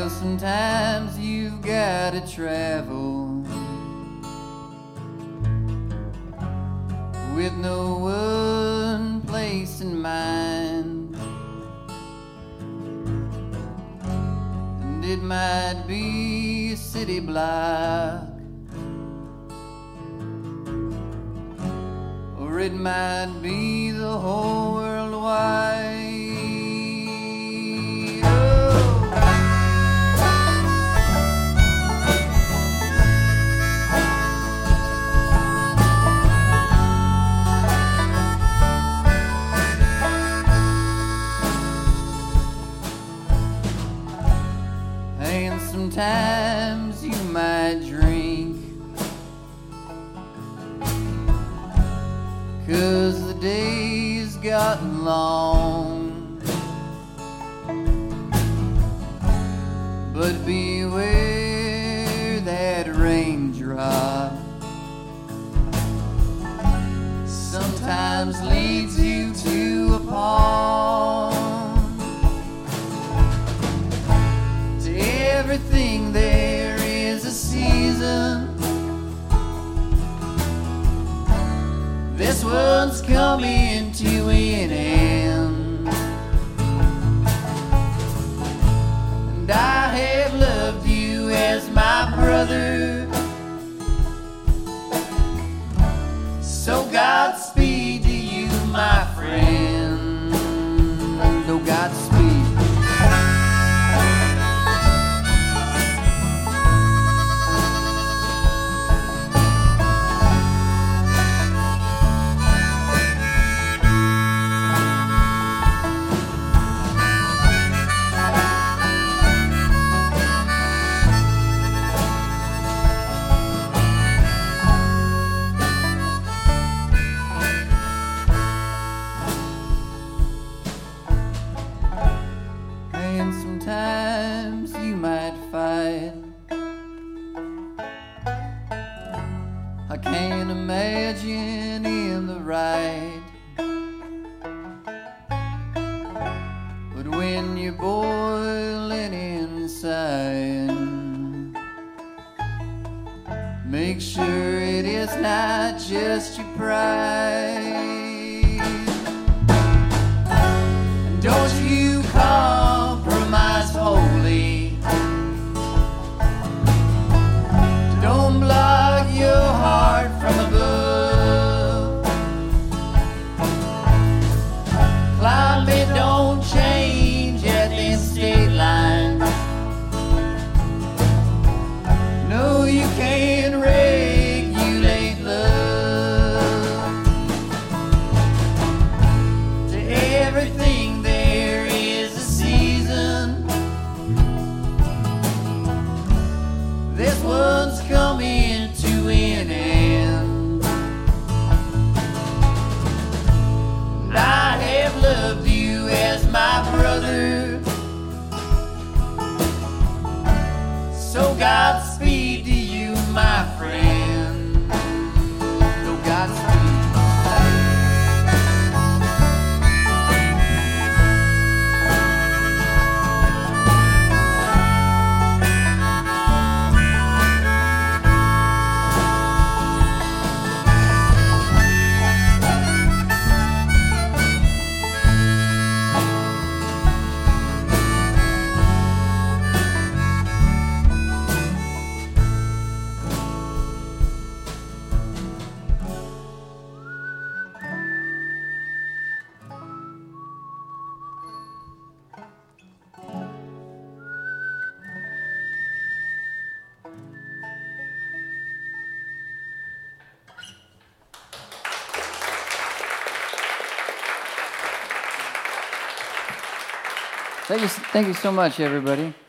sometimes you've gotta travel with no one place in mind, and it might be a city block, or it might be the whole world wide. And sometimes you might drink, 'cause the day's gotten long, but beware that raindrop sometimes leads you to a pond. To everything there is a season. This one's coming to an end, and I have loved you as my brother, so Godspeed to you, my friend. Oh, Godspeed. And sometimes you might fight. I can't imagine in the right, but when you're boiling inside, make sure it is not just your pride. And don't you compromise wholly. Don't block your heart from above. Climate don't change at the state line. No, you can't regulate love. To everything there is a season. This one's coming to an end, and I have loved you as my brother, so Godspeed to you, my friend. Oh, Godspeed. Thank you so much, everybody.